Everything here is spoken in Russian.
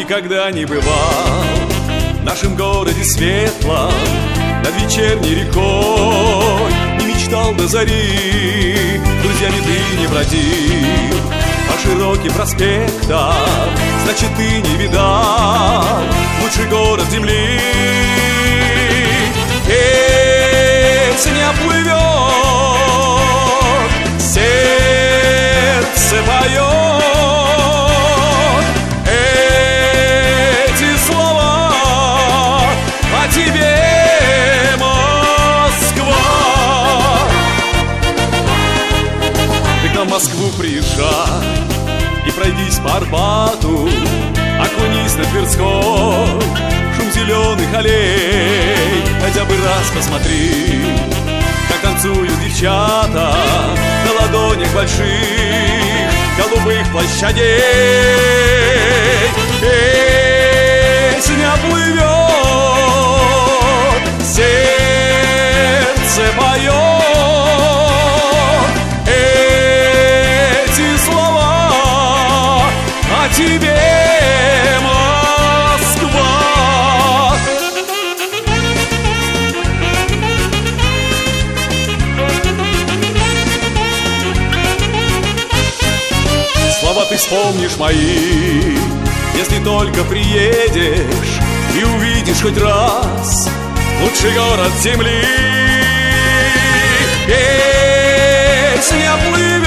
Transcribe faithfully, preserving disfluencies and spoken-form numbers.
никогда не бывал в нашем городе светлом, над вечерней рекой не мечтал до зари, с друзьями ты не бродил по широким проспектам, значит, ты не видал лучший город земли. Песня плывет, сердце поет эти слова о тебе, Москва. Ты к нам в Москву приезжай и пройдись по Арбату, окунись на Тверской, шум зеленых аллей, хотя бы раз посмотри, как танцуют девчата на ладонях больших голубых площадей. Песня плывет, сердце поет эти слова о тебе, Москва. Слова ты вспомнишь мои, если только приедешь и увидишь хоть раз лучший город земли. Песня плывет,